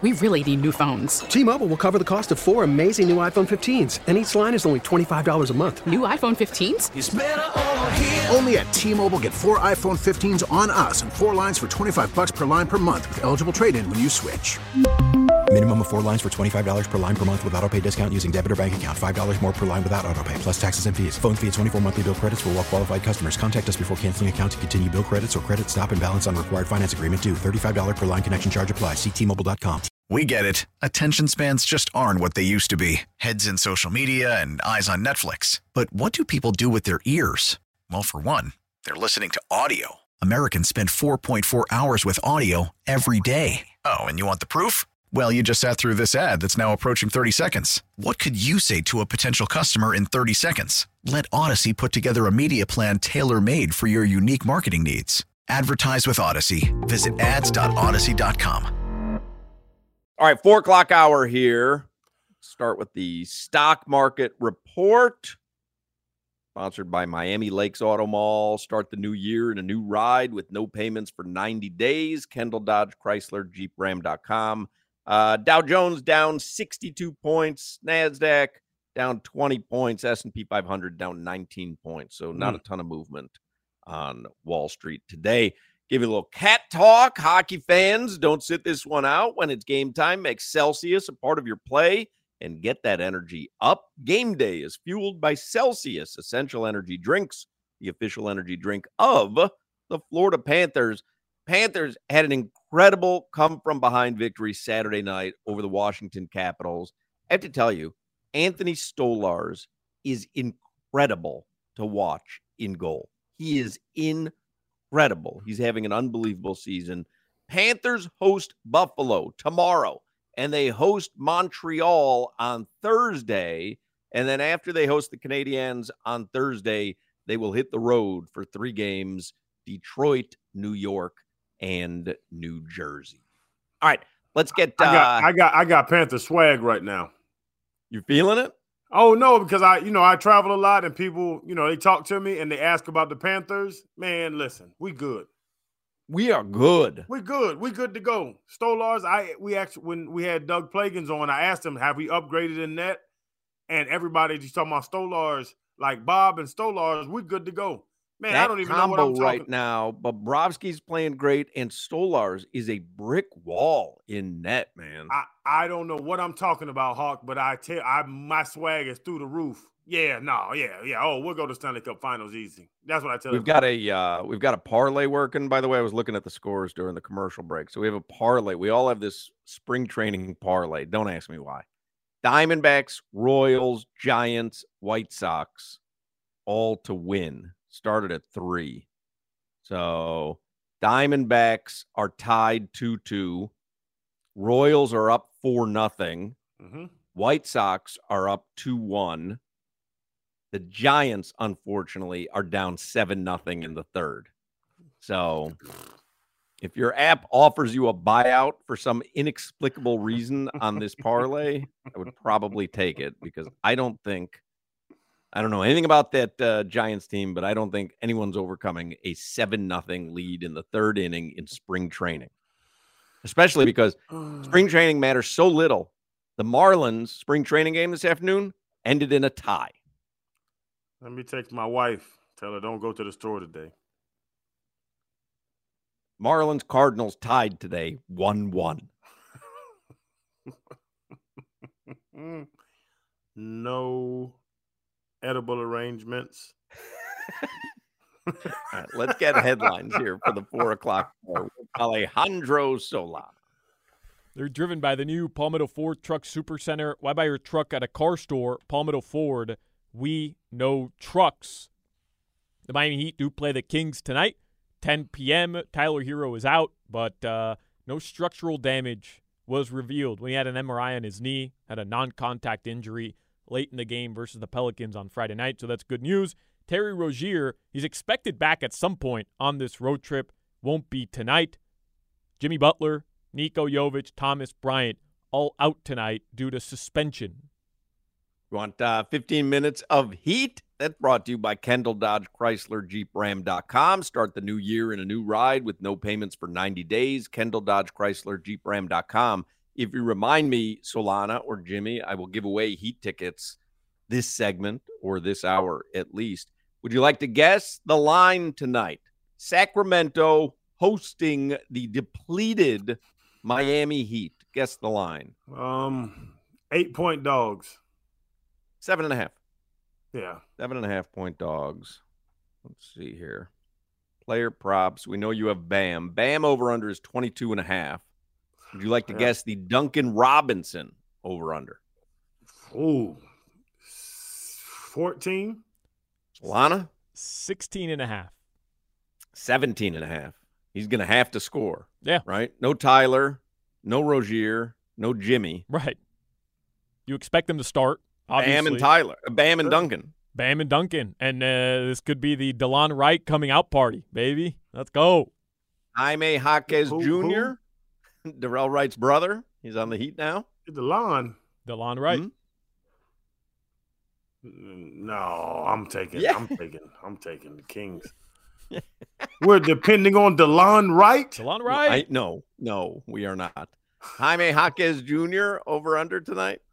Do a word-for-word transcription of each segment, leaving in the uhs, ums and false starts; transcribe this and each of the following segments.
we really need new phones. T-Mobile will cover the cost of four amazing new iPhone fifteens, and each line is only twenty-five dollars a month. New iPhone fifteens? It's better over here. Only at T-Mobile, get four iPhone fifteens on us and four lines for twenty-five dollars per line per month with eligible trade-in when you switch. Minimum of four lines for twenty-five dollars per line per month with autopay discount using debit or bank account. five dollars more per line without autopay, plus taxes and fees. Phone fee at twenty-four monthly bill credits for well-qualified customers. Contact us before canceling account to continue bill credits or credit stop and balance on required finance agreement due. thirty-five dollars per line connection charge applies. See T Mobile dot com. We get it. Attention spans just aren't what they used to be. Heads in social media and eyes on Netflix. But what do people do with their ears? Well, for one, they're listening to audio. Americans spend four point four hours with audio every day. Oh, and you want the proof? Well, you just sat through this ad that's now approaching thirty seconds. What could you say to a potential customer in thirty seconds? Let Odyssey put together a media plan tailor-made for your unique marketing needs. Advertise with Odyssey. Visit ads dot odyssey dot com. All right, four o'clock hour here. Start with the stock market report. Sponsored by Miami Lakes Auto Mall. Start the new year in a new ride with no payments for ninety days. Kendall Dodge Chrysler Jeep Ram dot com. Uh, Dow Jones down sixty-two points. NASDAQ down twenty points. S and P five hundred down nineteen points. So not mm. a ton of movement on Wall Street today. Give you a little cat talk. Hockey fans, don't sit this one out. When it's game time, make Celsius a part of your play and get that energy up. Game day is fueled by Celsius Essential Energy Drinks, the official energy drink of the Florida Panthers. Panthers had an incredible come-from-behind victory Saturday night over the Washington Capitals. I have to tell you, Anthony Stolarz is incredible to watch in goal. He is incredible. He's having an unbelievable season. Panthers host Buffalo tomorrow, and they host Montreal on Thursday. And then after they host the Canadiens on Thursday, they will hit the road for three games, Detroit, New York, and New Jersey. All right, let's get uh, I got I got I got Panther swag right now. You feeling it? Oh no, because I you know I travel a lot and people, you know, they talk to me and they ask about the Panthers. Man, listen, we good. We are good. We good. We good to go. Stolarz, I we actually when we had Doug Plagans on, I asked him, have we upgraded in net? And everybody just talking about Stolarz, like Bob and Stolarz, we good to go. Man, that I don't even know what I'm talking right now. Bobrovsky's playing great, and Stolarz is a brick wall in net, man. I, I don't know what I'm talking about, Hawk, but I tell I my swag is through the roof. Yeah, no, yeah, yeah. Oh, we'll go to Stanley Cup Finals easy. That's what I tell you. We've got a uh, we've got a parlay working. By the way, I was looking at the scores during the commercial break. So we have a parlay. We all have this spring training parlay. Don't ask me why. Diamondbacks, Royals, Giants, White Sox, all to win. Started at three. So Diamondbacks are tied two two. Royals are up four nothing. Mm-hmm. White Sox are up two one. The Giants, unfortunately, are down seven nothing in the third. So if your app offers you a buyout for some inexplicable reason on this parlay, I would probably take it because I don't think I don't know anything about that uh, Giants team, but I don't think anyone's overcoming a seven nothing lead in the third inning in spring training, especially because spring training matters so little. The Marlins spring training game this afternoon ended in a tie. Let me text my wife. Tell her don't go to the store today. Marlins Cardinals tied today one one. No edible arrangements. All right, let's get headlines here for the four o'clock hour. Alejandro Sola. They're driven by the new Palmetto Ford Truck Supercenter. Why buy your truck at a car store? Palmetto Ford, we know trucks. The Miami Heat do play the Kings tonight, ten p.m. Tyler Hero is out, but uh, no structural damage was revealed when he had an M R I on his knee, had a non-contact injury late in the game versus the Pelicans on Friday night, so that's good news. Terry Rozier, he's expected back at some point on this road trip. Won't be tonight. Jimmy Butler, Niko Jovic, Thomas Bryant, all out tonight due to suspension. You want uh, fifteen minutes of heat? That's brought to you by Kendall Dodge Chrysler Jeep Ram dot com. Start the new year in a new ride with no payments for ninety days. Kendall Dodge Chrysler Jeep Ram dot com. if you remind me, Solana or Jimmy, I will give away Heat tickets this segment or this hour at least. Would you like to guess the line tonight? Sacramento hosting the depleted Miami Heat. Guess the line. Um, eight point dogs. Seven and a half. Yeah. Seven and a half point dogs. Let's see here. Player props. We know you have Bam. Bam over under is twenty-two and a half. Would you like to Yeah. guess the Duncan Robinson over under? Ooh. fourteen. Solana? sixteen and a half. seventeen and a half. He's going to have to score. Yeah. Right? No Tyler, no Rozier, no Jimmy. Right. You expect them to start, obviously. Bam and Tyler. Bam and Duncan. Bam and Duncan. And uh, this could be the DeLon Wright coming out party, baby. Let's go. Jaime Jaquez Who- Junior Darrell Wright's brother. He's on the Heat now. The lawn. DeLon Wright. Hmm? No, I'm taking. Yeah. I'm taking. I'm taking the Kings. We're depending on DeLon Wright. DeLon Wright. I, no, no, we are not. Jaime Jaquez Junior over under tonight.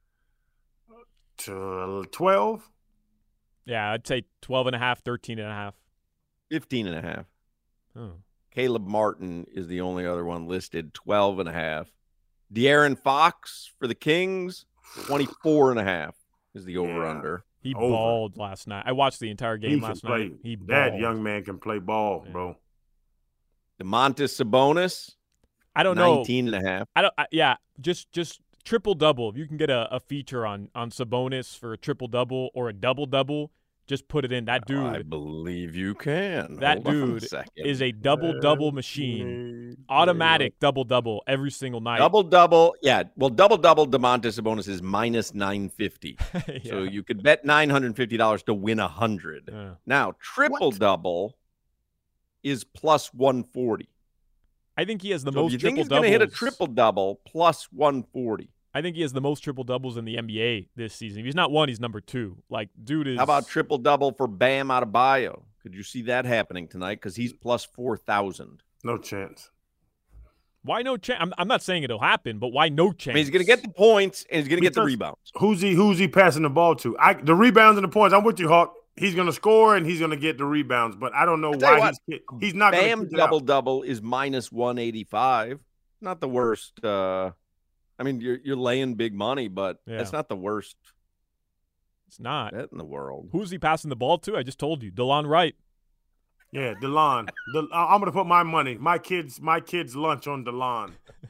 To twelve. Yeah, I'd say twelve and a half, thirteen and a half. fifteen and a half. Oh. Caleb Martin is the only other one listed, twelve and a half. De'Aaron Fox for the Kings, twenty-four and a half is the over under. He Over. balled last night. I watched the entire game He can last play. night. He that balled. young man can play ball, Yeah. bro. DeMontis Sabonis, I don't know. nineteen and a half. I don't. I, yeah, just just triple double. If you can get a, a feature on on Sabonis for a triple double or a double double, just put it in. That dude, I believe you can. that Hold on a dude second. is a double double machine. Automatic double double every single night. Double double, yeah. Well, double double. Demontis Sabonis is minus nine fifty. Yeah. So you could bet nine hundred fifty dollars to win a hundred. Yeah. Now triple double is plus one forty. I think he has the So if most you think triple he's going to hit a doubles. triple double plus one forty. I think he has the most triple doubles in the N B A this season. If he's not one, he's number two. Like, dude is. How about triple double for Bam Adebayo? Could you see that happening tonight? Because he's plus four thousand. No chance. Why no chance? I'm, I'm not saying it'll happen, but why no I chance? mean, he's going to get the points and he's going to get the Because- rebounds. Who's he? Who's he passing the ball to? I the rebounds and the points. I'm with you, Hawk. He's going to score and he's going to get the rebounds, but I don't know I'll tell you why what, he's he's not going Bam to double double is minus one eighty-five. Not the worst. Uh, I mean, you're you're laying big money, but Yeah. that's not the worst It's not. bet in the world. Who's he passing the ball to? I just told you. DeLon Wright. Yeah, DeLon. De, I'm going to put my money, my kids, my kids' lunch on DeLon.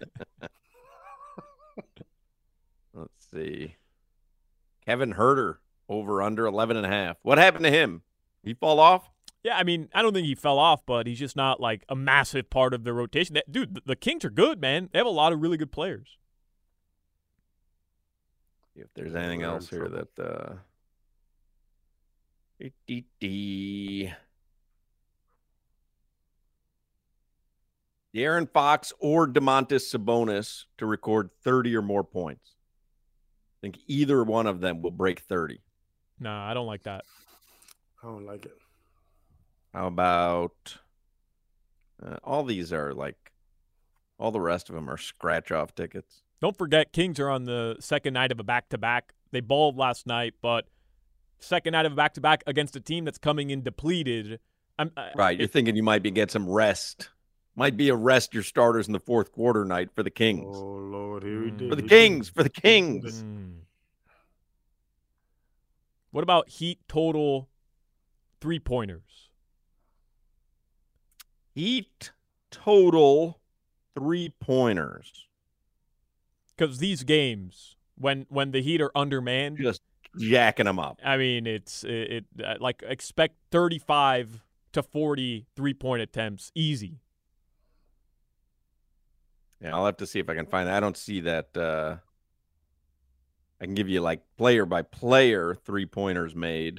Let's see. Kevin Herter over under eleven and a half. What happened to him? He fall off? Yeah, I mean, I don't think he fell off, but he's just not like a massive part of the rotation. That, dude, the, the Kings are good, man. They have a lot of really good players. If there's anything We're in else here trouble. that uh dee-dee-dee. De'Aaron Fox or DeMontis Sabonis to record thirty or more points. I think either one of them will break thirty. Nah, I don't like that. I don't like it. How about uh, all these are like all the rest of them are scratch off tickets. Don't forget, Kings are on the second night of a back-to-back. They balled last night, but second night of a back-to-back against a team that's coming in depleted. I'm, I- Right. You're thinking you might be get some rest. Might be a rest your starters in the fourth quarter night for the Kings. Oh Lord, here we Mm. did For the he Kings, did- for the Kings. Mm. What about Heat total three-pointers? Heat total three pointers. Because these games, when when the Heat are undermanned, Just jacking them up. I mean, it's it, it uh, like expect thirty-five to forty three-point attempts, easy. Yeah, I'll have to see if I can find that. I don't see that. Uh, I can give you like player by player three pointers made.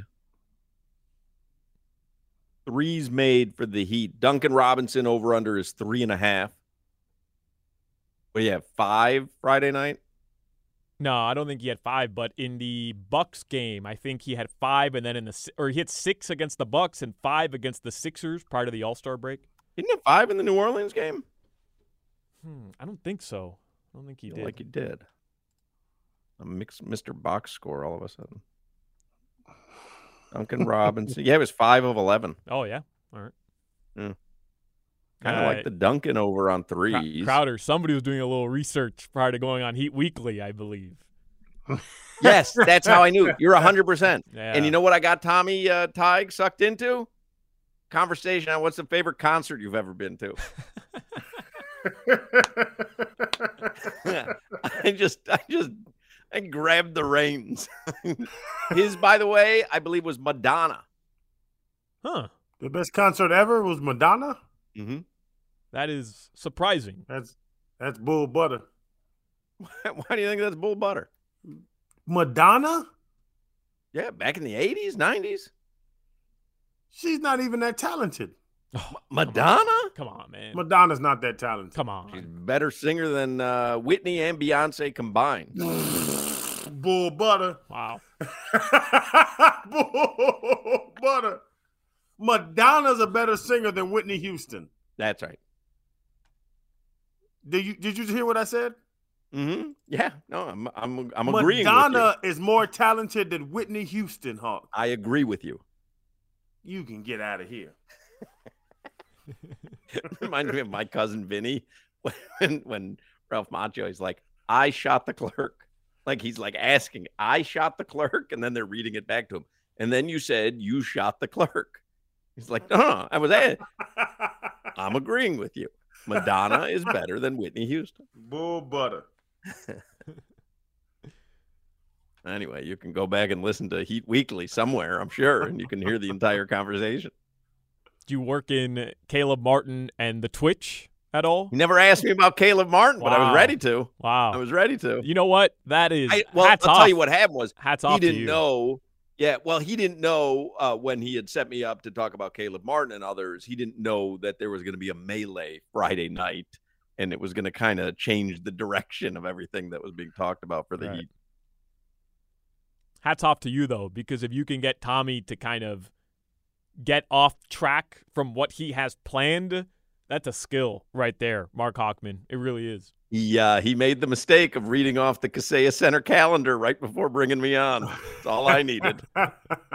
Threes made for the Heat. Duncan Robinson over under is three and a half. What do you have? Five Friday night? No, I don't think he had five, but in the Bucks game, I think he had five, and then in the Si- or he had six against the Bucks and five against the Sixers prior to the All-Star break. Didn't he have five in the New Orleans game? Hmm, I don't think so. I don't think he Feel did. like he did. A mixed Mister Box score all of a sudden. Duncan Robinson. Yeah, it was five of eleven. Oh, yeah? All right. Yeah. Kind of Uh, like the Duncan over on Cr- threes. Crowder, somebody was doing a little research prior to going on Heat Weekly, I believe. Yes, that's how I knew. You're one hundred percent. Yeah. And you know what I got Tommy uh, Tig sucked into? Conversation on what's the favorite concert you've ever been to. I just, I just, I grabbed the reins. His, by the way, I believe was Madonna. Huh. The best concert ever was Madonna? Mm-hmm. That is surprising. That's that's bull butter. Why do you think that's bull butter? Madonna? Yeah, back in the eighties, nineties. She's not even that talented. Oh, Madonna? Come on, man. Madonna's not that talented. Come on. She's a better singer than uh, Whitney and Beyonce combined. Bull butter. Wow. Bull butter. Madonna's a better singer than Whitney Houston. That's right. Did you did you hear what I said? Mm-hmm. Yeah. No, I'm I'm I'm agreeing Madonna with is more talented than Whitney Houston, Hawk. you. I agree with you. You can get out of here. Reminds me of my cousin Vinny when when Ralph Macchio is like, I shot the clerk. Like he's like asking, I shot the clerk, and then they're reading it back to him. And then you said you shot the clerk. He's like, no, no, I was at I'm agreeing with you. Madonna is better than Whitney Houston. Bull butter. Anyway, you can go back and listen to Heat Weekly somewhere, I'm sure, and you can hear the entire conversation. Do you work in Caleb Martin and the Twitch at all? You never asked me about Caleb Martin, but I Wow. was ready to. Wow. I was ready to. You know what? That is I, well, hats I'll off. tell you what happened was Hats he off to didn't you. know. Yeah, well, he didn't know uh, when he had set me up to talk about Caleb Martin and others. He didn't know that there was going to be a melee Friday night, and it was going to kind of change the direction of everything that was being talked about for the Right. Heat. Hats off to you, though, because if you can get Tommy to kind of get off track from what he has planned, that's a skill right there, Mark Hochman. It really is. He uh, he made the mistake of reading off the Kaseya Center calendar right before bringing me on. That's all I needed. All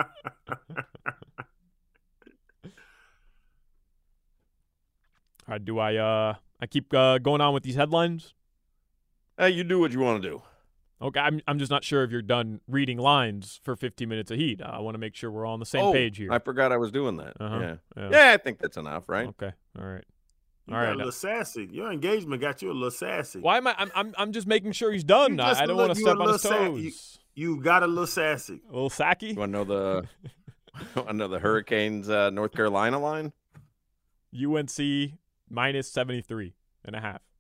right, do I uh I keep uh, going on with these headlines? Hey, you do what you want to do. Okay, I'm I'm just not sure if you're done reading lines for fifteen minutes of Heat. Uh, I want to make sure we're all on the same oh, page here. I forgot I was doing that. Uh-huh. Yeah. Yeah. yeah, I think that's enough, right? Okay, all right. You All got right. a little sassy. Your engagement got you a little sassy. Why am I? I'm I'm, I'm just making sure he's done. You I, just I don't look- want to you a step on his little sa- toes. you- You got a little sassy. A little sacky. You want to know the I know the Hurricanes uh, North Carolina line? U N C minus seventy-three and a half.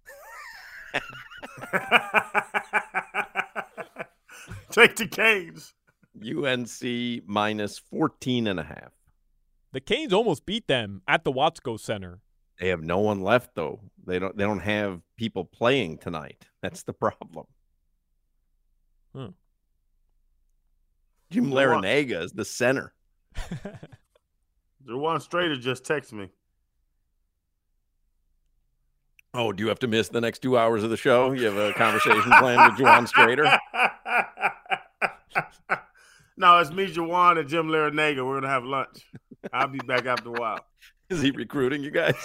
Take the Canes. U N C minus fourteen and a half. The Canes almost beat them at the Watsco Center. They have no one left though. They don't they don't have people playing tonight. That's the problem. Hmm. Jim Larinaga is the center. Jawan Strader just texted me. Oh, do you have to miss the next two hours of the show? You have a conversation planned with Juwan Strader? No, it's me, Jawan, and Jim Larinaga. We're going to have lunch. I'll be back after a while. Is he recruiting you guys?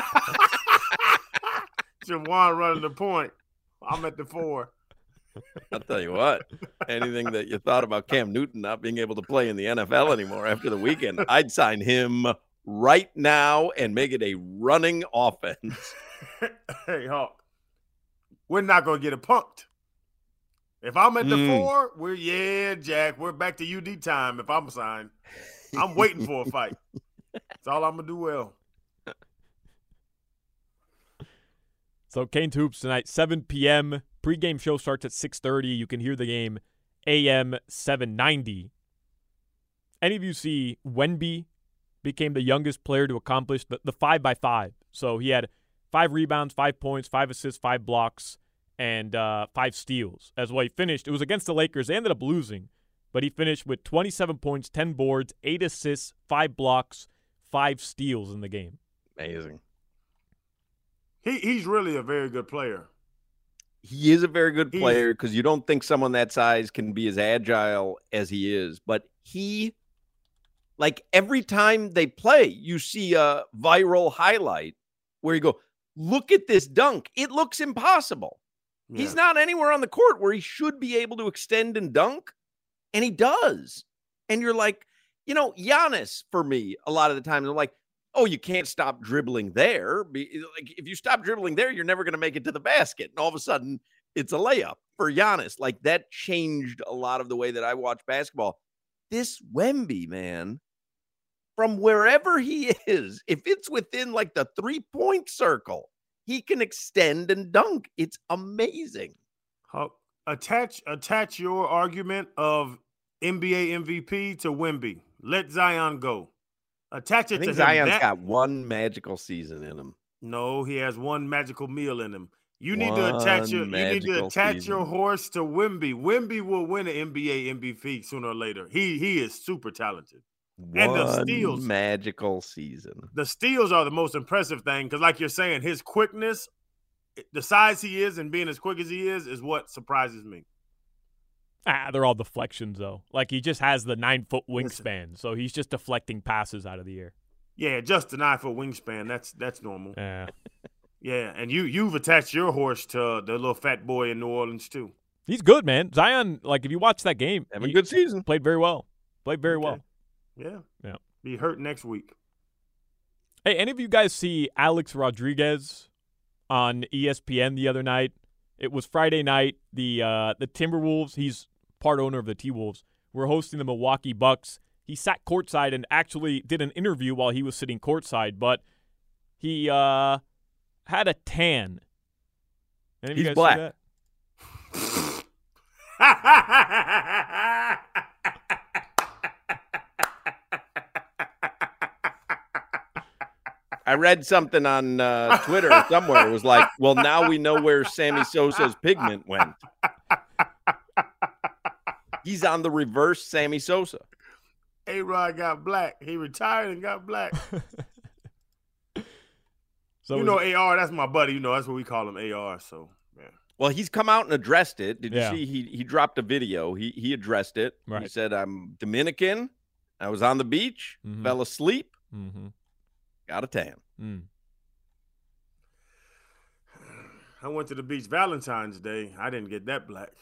Jawan running the point. I'm at the four. I'll tell you what, anything that you thought about Cam Newton not being able to play in the N F L anymore after the weekend, I'd sign him right now and make it a running offense. Hey, Hawk, we're not going to get it punked. If I'm at the Mm. four, we're, yeah, Jack, we're back to U D time if I'm signed. I'm waiting for a fight. That's all I'm going to do well. So Canes Hoops tonight, seven p.m. Pre-game show starts at six thirty. You can hear the game A M seven ninety. Any of you see Wemby became the youngest player to accomplish the, the five by five. So he had five rebounds, five points, five assists, five blocks, and uh, five steals. As well, he finished. It was against the Lakers. They ended up losing, but he finished with twenty-seven points, ten boards, eight assists, five blocks, five steals in the game. Amazing. He He's really a very good player. he is a very good He's- player because you don't think someone that size can be as agile as he is. But he, like every time they play, you see a viral highlight where you go, look at this dunk. It looks impossible. Yeah. He's not anywhere on the court where he should be able to extend and dunk, and he does. And you're like, you know, Giannis, for me, a lot of the times, I'm like, oh, you can't stop dribbling there. Be, like, if you stop dribbling there, you're never going to make it to the basket. And all of a sudden, it's a layup for Giannis. Like, that changed a lot of the way that I watch basketball. This Wemby, man, from wherever he is, if it's within like the three-point circle, he can extend and dunk. It's amazing. Huck, attach attach your argument of N B A M V P to Wemby. Let Zion go. Attach it I think to Zion's him. That, got one magical season in him. no, he has one magical meal in him. You need One to attach your you need to magical attach season. your horse to Wemby. Wemby will win an N B A M V P sooner or later. He he is super talented. And the One steals. magical season. The steals are the most impressive thing because, like you're saying, his quickness, the size he is, and being as quick as he is, is what surprises me. Ah, they're all deflections, though. Like, he just has the nine-foot Listen. wingspan, so he's just deflecting passes out of the air. Yeah, just a nine foot wingspan. That's that's normal. Yeah. Yeah, and you you've attached your horse to the little fat boy in New Orleans too. He's good, man. Zion, like, if you watch that game, Having a he good season. played very well. Played very Okay. well. Yeah, Yeah. Be hurt next week. Hey, any of you guys see Alex Rodriguez on E S P N the other night? It was Friday night. The uh, the Timberwolves, he's part owner of the T-Wolves, were hosting the Milwaukee Bucks. He sat courtside and actually did an interview while he was sitting courtside, but he uh, had a tan. Any of you He's guys black. see that? I read something on uh, Twitter somewhere. It was like, well, now we know where Sammy Sosa's pigment went. He's on the reverse Sammy Sosa. A-Rod got black. He retired and got black. So you was- know A R, that's my buddy. You know, that's what we call him, A R. So, yeah. Well, he's come out and addressed it. Did Yeah. you see? He he dropped a video. He he addressed it. He Right. said, "I'm Dominican. I was on the beach, Mhm. fell asleep, Mm-hmm. got a tan." Mm. I went to the beach Valentine's Day. I didn't get that black.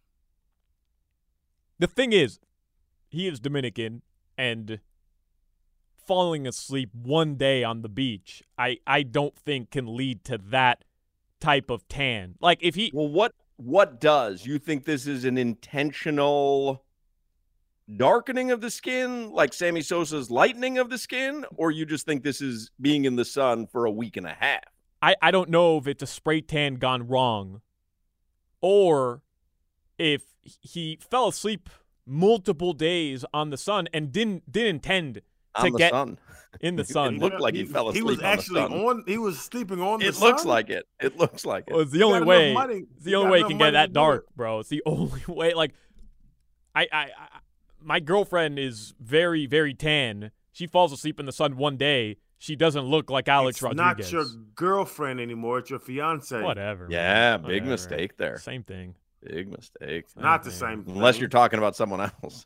The thing is, he is Dominican, and falling asleep one day on the beach, I, I don't think can lead to that type of tan. Like, if he Well, what what does? You think this is an intentional darkening of the skin, like Sammy Sosa's lightening of the skin, or you just think this is being in the sun for a week and a half? I, I don't know if it's a spray tan gone wrong, or if he fell asleep multiple days on the sun and didn't didn't intend to On the get sun. in the It sun. looked like he fell He asleep was on the actually sun. on. He was sleeping on the It sun. looks like it. It looks like it. Well, it's the You only got way. enough money. It's the You only got way it enough can money get to that do dark, it. bro. It's the only way. Like, I, I, I, my girlfriend is very, very tan. She falls asleep in the sun one day. She doesn't look like Alex It's Rodriguez. not your girlfriend anymore. It's your fiance. Whatever. Yeah, man. big Whatever. mistake there. Same thing. Big mistake. Not the Okay. same. Unless thing. you're talking about someone else.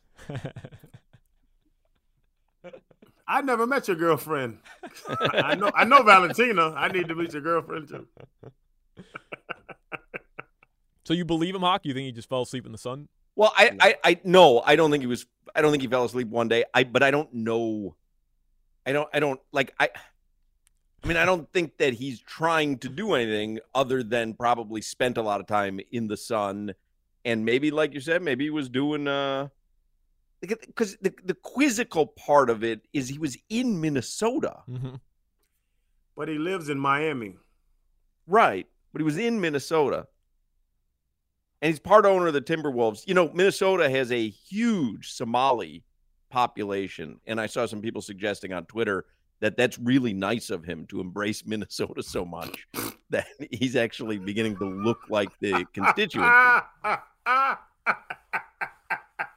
I never met your girlfriend. I know. I know Valentina. I need to meet your girlfriend too. So you believe him, Hawk? You think he just fell asleep in the sun? Well, I, I, I, no, I don't think he was. I don't think he fell asleep one day. I, but I don't know. I don't, I don't like. I, I mean, I don't think that he's trying to do anything other than probably spent a lot of time in the sun, and maybe, like you said, maybe he was doing. uh Because the the quizzical part of it is he was in Minnesota, Mm-hmm. But he lives in Miami. right? But he was in Minnesota. And he's part owner of the Timberwolves. You know, Minnesota has a huge Somali population. And I saw some people suggesting on Twitter that that's really nice of him to embrace Minnesota so much that he's actually beginning to look like the constituency.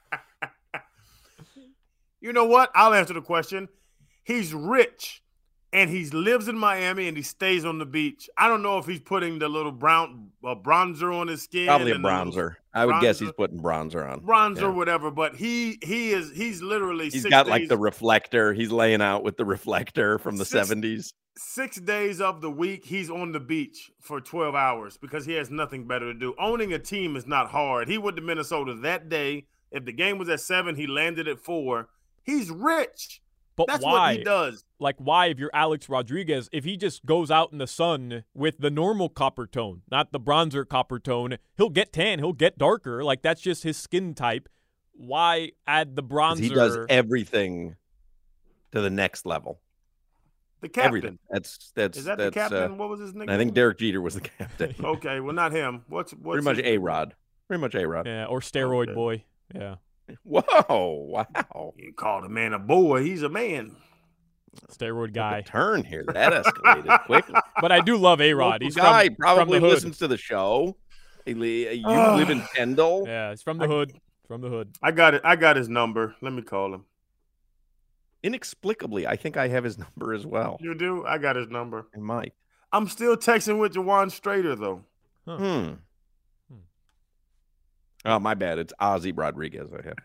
You know what? I'll answer the question. He's rich. and he lives in Miami and he stays on the beach. I don't know if he's putting the little brown uh, bronzer on his skin. Probably a and the little bronzer. I would guess bronzer. he's putting bronzer on. Bronzer, Yeah. whatever. But he he is he's literally He's six got days, like the reflector. He's laying out with the reflector from the Six- seventies. six days of the week. He's on the beach for twelve hours because he has nothing better to do. Owning a team is not hard. He went to Minnesota that day. If the game was at seven, he landed at four. He's rich. But That's why? what he does. Like, why, if you're Alex Rodriguez, if he just goes out in the sun with the normal copper tone, not the bronzer copper tone, he'll get tan, he'll get darker. Like, that's just his skin type. Why add the 'Cause bronzer? He does everything to the next level. The captain. Everything. That's that's Is that that's. the captain? Uh, what was his nickname? I think Derek Jeter was the captain. Okay, well, not him. What's what's Pretty much his- A Rod. Pretty much A Rod. Yeah, or steroid Okay. boy. Yeah, Whoa! Wow. You called a man a boy. He's a man. steroid Guy. guy. Turn here. That escalated quickly. But I do love A-Rod. Local He's guy from, probably from the hood. listens to the show. He li- You Ugh. live in Kendall. Yeah, he's from the hood. From the hood. I got it. I got his number. Let me call him. Inexplicably, I think I have his number as well. You do? I got his number. I might. I'm still texting with Jawan Strader though. Huh. Hmm. Hmm. Oh, my bad. It's Ozzy Rodriguez. I have.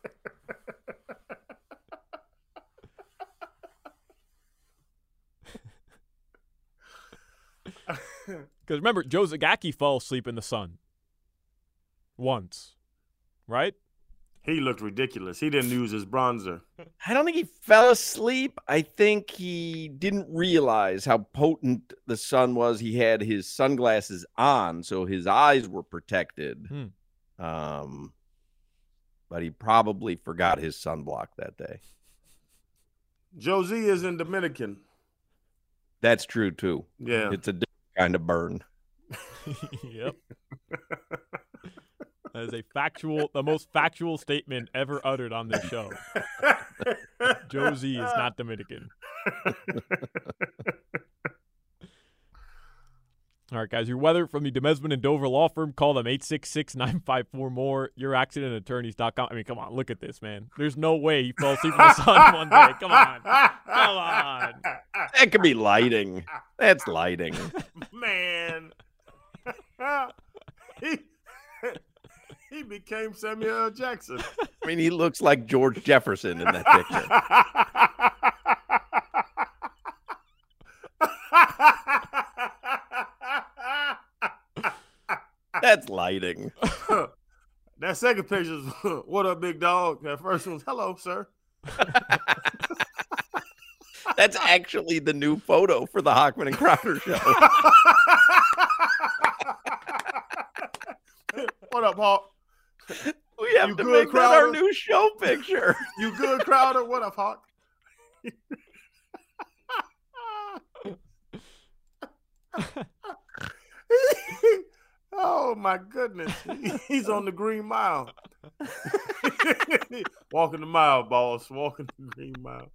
Because remember, Joe Zagacki fell asleep in the sun. Once. Right? He looked ridiculous. He didn't use his bronzer. I don't think he fell asleep. I think he didn't realize how potent the sun was. He had his sunglasses on, so his eyes were protected. Hmm. Um, but he probably forgot his sunblock that day. Josie is in Dominican. That's true too. Yeah. It's a different kind of burn. Yep. That is a factual, the most factual statement ever uttered on this show. Josie is not Dominican. All right, guys, your weather from the Demesman and Dover Law Firm. Call them eight six six, nine five four, more. your accident attorneys dot com. I mean, come on, look at this, man. There's no way he fell asleep in the sun one day. Come on. Come on. That could be lighting. That's lighting. Man. he, he became Samuel L. Jackson. I mean, he looks like George Jefferson in that picture. That's lighting. That second picture is, what up, big dog? That first one's, hello, sir. That's actually the new photo for the Hockman and Crowder show. What up, Hawk? We have You to good, make that our Crowder? new show picture. You good, Crowder? What up, Hawk? Oh, my goodness. He's on the Green Mile. Walking the mile, boss. Walking the Green Mile.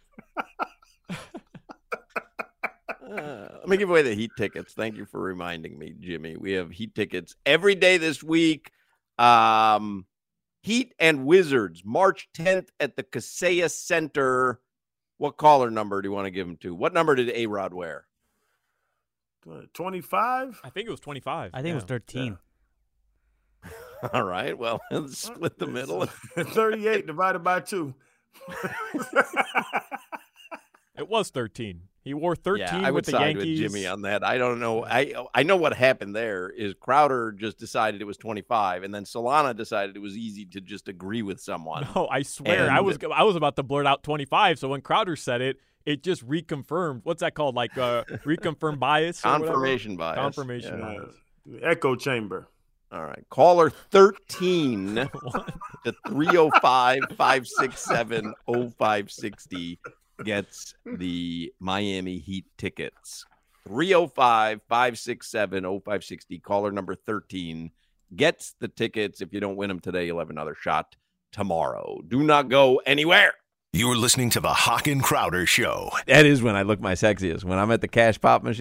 Uh, let me give away the Heat tickets. Thank you for reminding me, Jimmy. We have Heat tickets every day this week. Um, Heat and Wizards, March tenth at the Kaseya Center. What caller number do you want to give them to? What number did A-Rod wear? twenty-five? I think it was twenty-five. I think it was Yeah. thirteen. All right. Well, split the middle. thirty-eight divided by two. It was thirteen. He wore thirteen Yeah, I would with the side Yankees. with Jimmy on that. I don't know. I I know what happened there is Crowder just decided it was twenty-five, and then Solana decided it was easy to just agree with someone. No, I swear, I And- was I was about to blurt out twenty-five. So when Crowder said it, it just reconfirmed. What's that called? Like uh, reconfirmed bias? or whatever? Confirmation bias. Confirmation Yeah. bias. Echo chamber. All right. Caller thirteen to three oh five, five six seven, oh five six oh gets the Miami Heat tickets. three oh five, five six seven, oh five six oh. Caller number thirteen gets the tickets. If you don't win them today, you'll have another shot tomorrow. Do not go anywhere. You're listening to the Hawk and Crowder Show. That is when I look my sexiest, when I'm at the cash pop machine.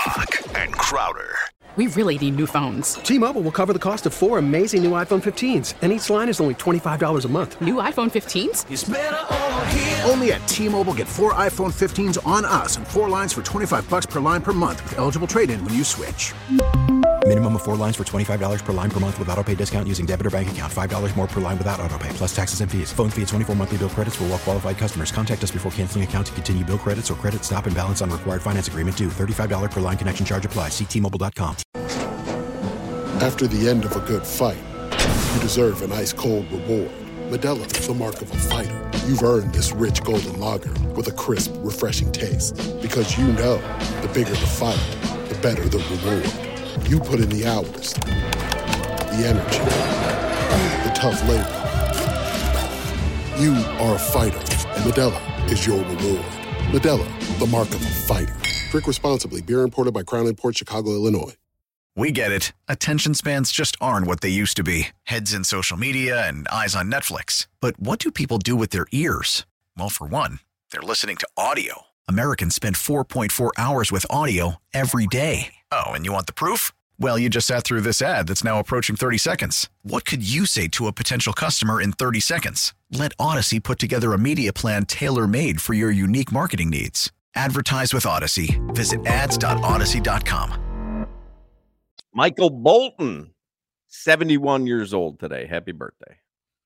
Hawk and Crowder. We really need new phones. T-Mobile will cover the cost of four amazing new iPhone fifteens, and each line is only twenty-five dollars a month. New iPhone fifteens? It's better over here. Only at T-Mobile, get four iPhone fifteens on us and four lines for twenty-five bucks per line per month with eligible trade-in when you switch. Minimum of four lines for twenty-five dollars per line per month with autopay discount using debit or bank account. five dollars more per line without autopay, plus taxes and fees. Phone fee at twenty-four monthly bill credits for well-qualified customers. Contact us before canceling account to continue bill credits or credit stop and balance on required finance agreement due. thirty-five dollars per line connection charge applies. See T Mobile dot com. After the end of a good fight, you deserve an ice-cold reward. Modelo is the mark of a fighter. You've earned this rich golden lager with a crisp, refreshing taste. Because you know, the bigger the fight, the better the reward. You put in the hours, the energy, the tough labor. You are a fighter, and Modelo is your reward. Modelo, the mark of a fighter. Drink responsibly. Beer imported by Crown Imports, Chicago, Illinois. We get it. Attention spans just aren't what they used to be. Heads in social media and eyes on Netflix. But what do people do with their ears? Well, for one, they're listening to audio. Americans spend four point four hours with audio every day. Oh, and you want the proof? Well, you just sat through this ad that's now approaching thirty seconds. What could you say to a potential customer in thirty seconds? Let Odyssey put together a media plan tailor-made for your unique marketing needs. Advertise with Odyssey. Visit ads dot odyssey dot com. Michael Bolton, seventy-one years old today. Happy birthday.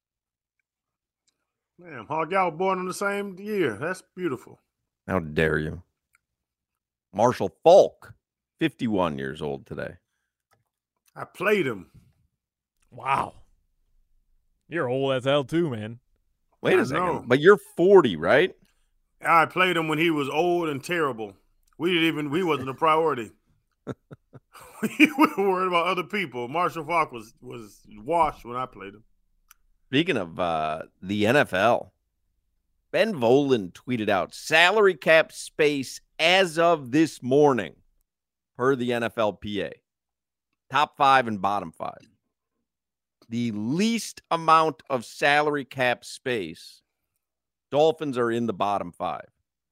Man, Hog, y'all were born in the same year. That's beautiful. How dare you? Marshall Falk, fifty-one years old today. I played him. Wow. You're old as hell too, man. Wait I a second. know. But you're forty, right? I played him when he was old and terrible. We didn't even, he wasn't a priority. We were worried about other people. Marshall Falk was, was washed when I played him. Speaking of uh, the N F L, Ben Volen tweeted out salary cap space as of this morning per the N F L P A. Top five and bottom five. The least amount of salary cap space, Dolphins are in the bottom five.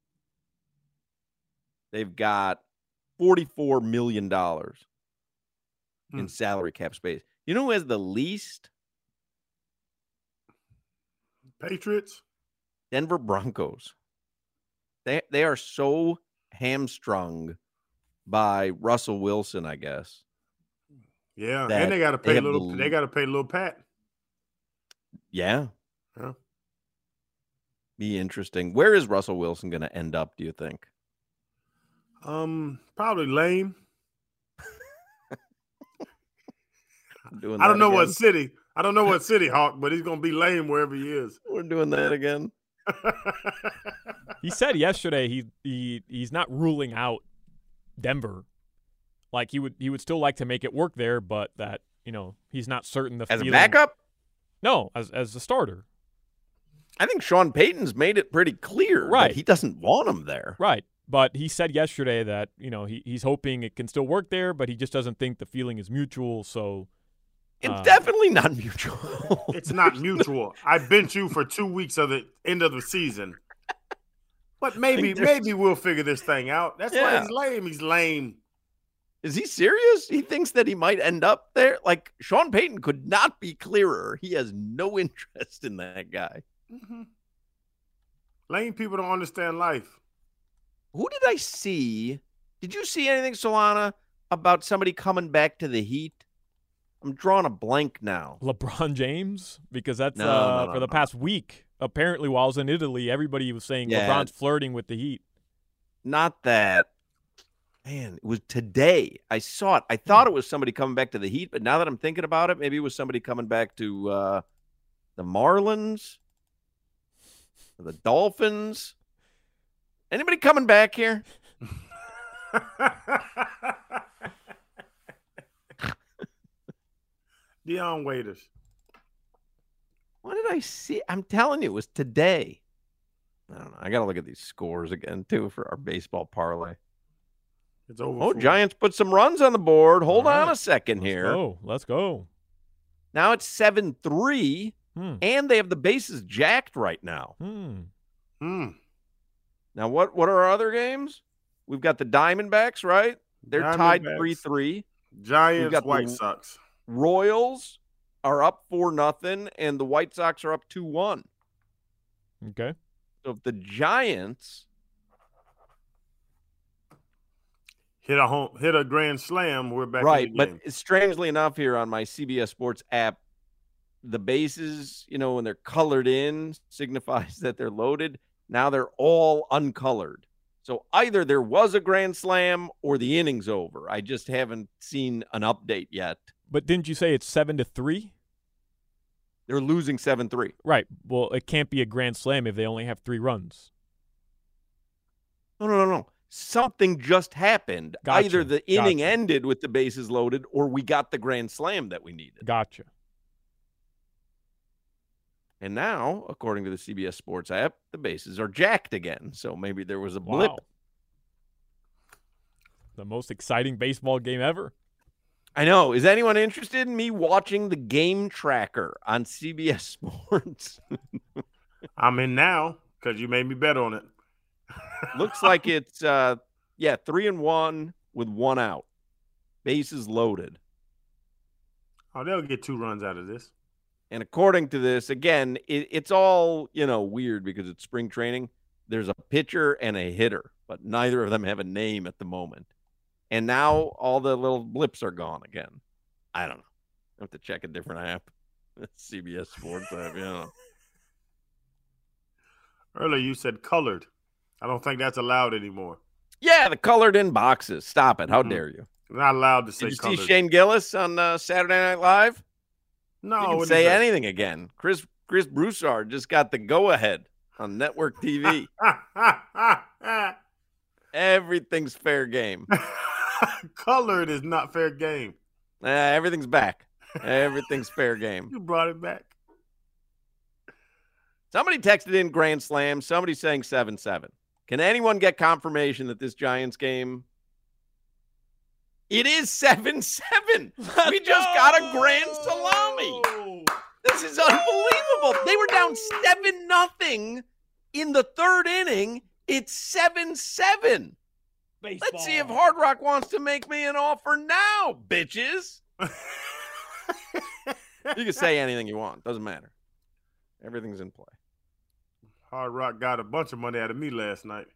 They've got forty-four million dollars hmm. in salary cap space. You know who has the least? Patriots? Denver Broncos. They they are so hamstrung by Russell Wilson, I guess. Yeah, and they got to pay they a little. The, they got to pay a little Pat. Yeah. Yeah. Be interesting. Where is Russell Wilson going to end up, do you think? Um, probably lame. doing I don't know again. what city. I don't know what city, Hawk, but he's going to be lame wherever he is. We're doing that again. He said yesterday he he he's not ruling out Denver. Like he would he would still like to make it work there, but that, you know, he's not certain the as feeling. a backup? No, as as a starter. I think Sean Payton's made it pretty clear right. that he doesn't want him there. Right. But he said yesterday that, you know, he, he's hoping it can still work there, but he just doesn't think the feeling is mutual. So it's uh, definitely not mutual. It's not mutual. I bench you for two weeks of the end of the season. But maybe maybe we'll figure this thing out. That's yeah. why he's lame. He's lame. Is he serious? He thinks that he might end up there? Like, Sean Payton could not be clearer. He has no interest in that guy. Mm-hmm. Lame people don't understand life. Who did I see? Did you see anything, Solana, about somebody coming back to the Heat? I'm drawing a blank now. LeBron James? Because that's no, uh, no, no, for the no. past week. Apparently, while I was in Italy, everybody was saying Yeah. LeBron's flirting with the Heat. Not that. Man, it was today. I saw it. I thought it was somebody coming back to the Heat, but now that I'm thinking about it, maybe it was somebody coming back to uh, the Marlins, or the Dolphins. Anybody coming back here? Deion Waiters. What did I see? I'm telling you, it was today. I don't know. I got to look at these scores again, too, for our baseball parlay. It's over. Oh, Giants put some runs on the board. Hold right. on a second Let's here. go. Let's go. Now it's seven three, Hmm. and they have the bases jacked right now. Hmm. Hmm. Now, what, what are our other games? We've got the Diamondbacks, right? They're tied three three. Giants, White Sox. Royals are up four nothing, and the White Sox are up two one. Okay. So if the Giants hit a home, hit a grand slam, we're back right, in the game. But strangely enough here on my C B S Sports app, the bases, you know, when they're colored in, signifies that they're loaded. Now they're all uncolored. So either there was a grand slam or the inning's over. I just haven't seen an update yet. But didn't you say it's seven to three? They're losing seven three. Right. Well, it can't be a grand slam if they only have three runs. No, no, no, no. Something just happened. Gotcha. Either the inning Gotcha. ended with the bases loaded or we got the grand slam that we needed. Gotcha. And now, according to the C B S Sports app, the bases are jacked again. So maybe there was a blip. Wow. The most exciting baseball game ever. I know. Is anyone interested in me watching the game tracker on C B S Sports? I'm in now because you made me bet on it. Looks like it's, uh, yeah, three and one with one out. Bases loaded. Oh, they'll get two runs out of this. And according to this, again, it, it's all, you know, weird because it's spring training. There's a pitcher and a hitter, but neither of them have a name at the moment. And now all the little blips are gone again. I don't know. I have to check a different app. C B S Sports app, yeah. Earlier you said colored. I don't think that's allowed anymore. Yeah, the colored in boxes. Stop it. How Mhm. dare you? Not allowed to say Did you colored. see Shane Gillis on uh, Saturday Night Live? No, You what can did say he say? anything again. Chris Chris Broussard just got the go-ahead on network T V. Everything's fair game. Colored is not fair game. Uh, everything's back. Everything's fair game. You brought it back. Somebody texted in Grand Slam. Somebody's saying seven seven. Can anyone get confirmation that this Giants game? It is seven seven. We just got a grand salami. This is unbelievable. They were down seven nothing in the third inning. It's seven seven. Baseball. Let's see if Hard Rock wants to make me an offer now, bitches. You can say anything you want. Doesn't matter. Everything's in play. Hard Rock got a bunch of money out of me last night.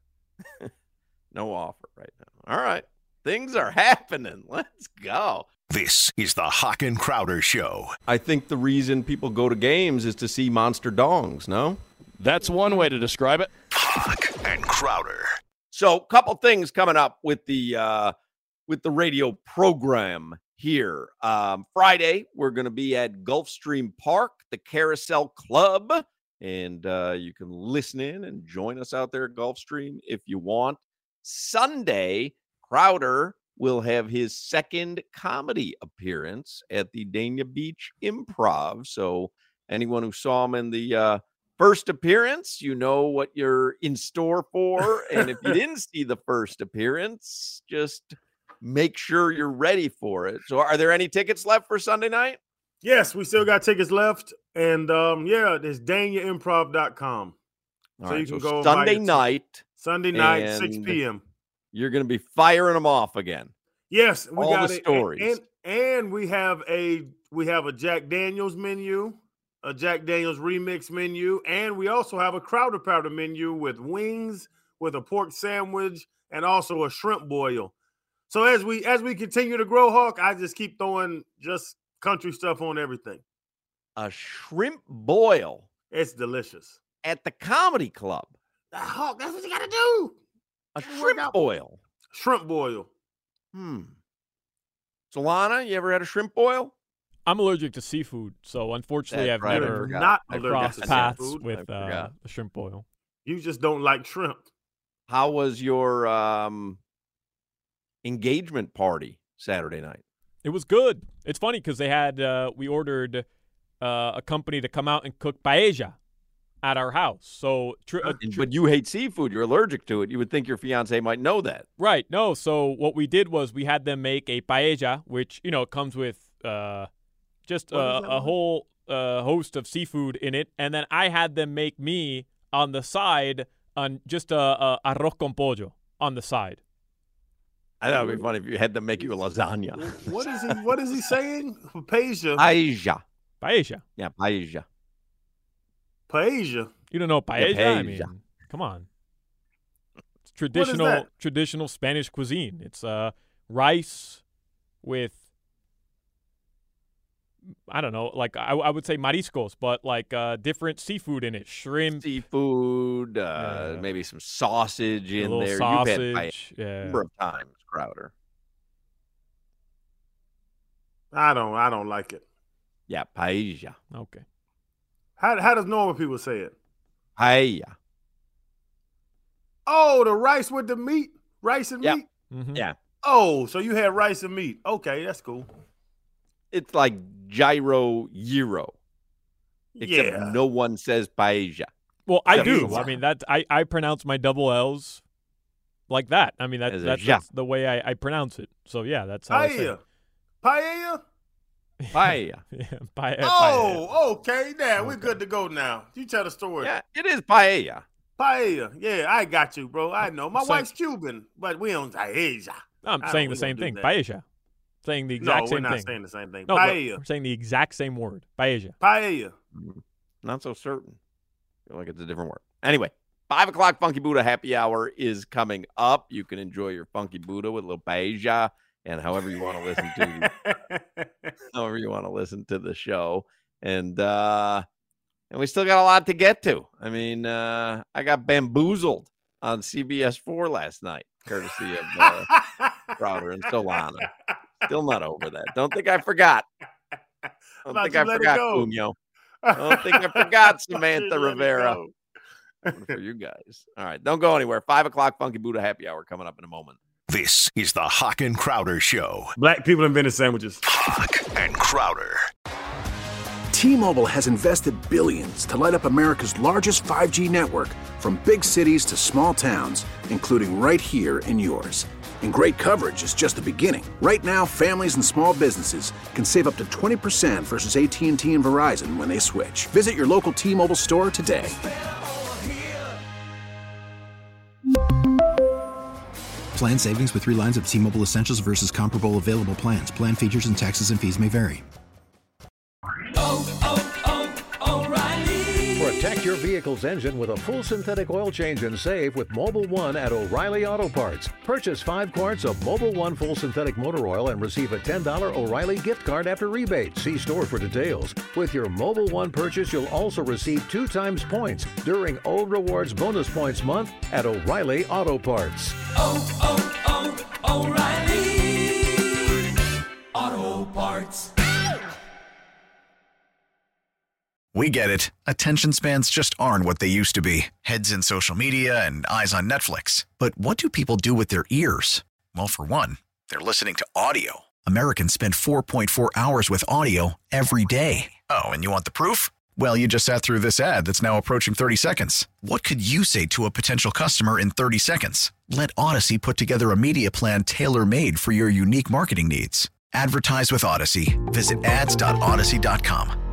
No offer right now. All right. Things are happening. Let's go. This is the Hawk and Crowder Show. I think the reason people go to games is to see monster dongs, no? That's one way to describe it. Hawk and Crowder. So, a couple things coming up with the uh, with the radio program here. Um, Friday, we're going to be at Gulfstream Park, the Carousel Club, and uh, you can listen in and join us out there at Gulfstream if you want. Sunday, Crowder will have his second comedy appearance at the Dania Beach Improv. So anyone who saw him in the uh, first appearance, you know what you're in store for. And if you didn't see the first appearance, just make sure you're ready for it. So are there any tickets left for Sunday night? Yes, we still got tickets left. And um, yeah, it's dania improv dot com. All So right, you can so go Sunday buy your night. Sunday night, and six p.m. You're going to be firing them off again. Yes, we All got the it. stories. And, and and we have a we have a Jack Daniels menu, a Jack Daniels remix menu, and we also have a Crowder Powder menu with wings, with a pork sandwich, and also a shrimp boil. So as we as we continue to grow, Hawk, I just keep throwing just country stuff on everything. A shrimp boil It's delicious. at the comedy club. Hawk, that's what you got to do. A Work shrimp out. boil. Shrimp boil. Hmm. Solana, you ever had a shrimp boil? I'm allergic to seafood, so unfortunately, That's I've right, I never forgot. Not I allergic crossed to paths seafood. with I uh, forgot. the shrimp boil. You just don't like shrimp. How was your um, engagement party Saturday night? It was good. It's funny because they had uh, we ordered uh, a company to come out and cook paella at our house. So, tr- uh, And- tr- but you hate seafood. You're allergic to it. You would think your fiance might know that. right? No. So what we did was we had them make a paella, which you know comes with uh, just What is uh, that a one? whole uh, host of seafood in it, and then I had them make me on the side on just a, a arroz con pollo on the side. I thought it'd be funny if you had them make you a lasagna. What is he? What is he saying? Paella. Paella. Paella. Yeah, paella. Paella. You don't know paella? Yeah, I mean, paella. come on. It's traditional that? traditional Spanish cuisine. It's uh, rice with, I don't know, like I, I would say mariscos, but like uh, different seafood in it. Shrimp. Seafood, uh, Yeah. maybe some sausage A in little there. sausage. You've had paella a Yeah. number of times, Crowder. I don't. I don't like it. Yeah, paella. Okay. How how does normal people say it? Paella. Oh, the rice with the meat, rice and Yep. meat. Mm-hmm. Yeah. Oh, so you had rice and meat. Okay, that's cool. It's like gyro gyro. Except Yeah. no one says paella. Well, I Yeah. do. I mean, that I, I pronounce my double L's like that. I mean, that, As a that's, ja. that's the way I, I pronounce it. So, yeah, that's how I say Paella. it. Paella. Paella. Yeah, paella, paella. Oh, okay. Now we're good to go now. You tell the story. Yeah, it is paella. Paella. Yeah, I got you, bro. I know. My Same. wife's Cuban, but we don't paella. I'm I saying don't- the we same don't thing. do that. Paella. Saying the No, exact we're same not thing. saying the same thing. No, but Paella. we're saying the exact same word. Paella. Paella. Not so certain. Feel like it's a different word. Anyway, five o'clock Funky Buddha happy hour is coming up. You can enjoy your Funky Buddha with a little paella and however you want to listen to the, however you want to listen to the show. And uh and we still got a lot to get to. I mean, uh I got bamboozled on C B S four last night, courtesy of uh, Crowder and Solana. Still not over that. Don't think I forgot. Don't Thought think you I let it forgot, go. Cunyo. I don't think I forgot Samantha Let it Rivera. go. One for you guys. All right, don't go anywhere. Five o'clock Funky Buddha happy hour coming up in a moment. This is the Hawk and Crowder Show. Black people invented sandwiches. Hawk and Crowder. T-Mobile has invested billions to light up America's largest five G network, from big cities to small towns, including right here in yours. And great coverage is just the beginning. Right now, families and small businesses can save up to twenty percent versus A T and T and Verizon when they switch. Visit your local T-Mobile store today. Plan savings with three lines of T-Mobile Essentials versus comparable available plans. Plan features and taxes and fees may vary. Protect your vehicle's engine with a full synthetic oil change and save with Mobile One at O'Reilly Auto Parts. Purchase five quarts of Mobile One full synthetic motor oil and receive a ten dollars O'Reilly gift card after rebate. See store for details. With your Mobile One purchase, you'll also receive two times points during O Rewards Bonus Points Month at O'Reilly Auto Parts. Oh, oh, oh, O'Reilly Auto Parts. We get it. Attention spans just aren't what they used to be. Heads in social media and eyes on Netflix. But what do people do with their ears? Well, for one, they're listening to audio. Americans spend four point four hours with audio every day. Oh, and you want the proof? Well, you just sat through this ad that's now approaching thirty seconds. What could you say to a potential customer in thirty seconds? Let Odyssey put together a media plan tailor-made for your unique marketing needs. Advertise with Odyssey. Visit ads dot odyssey dot com.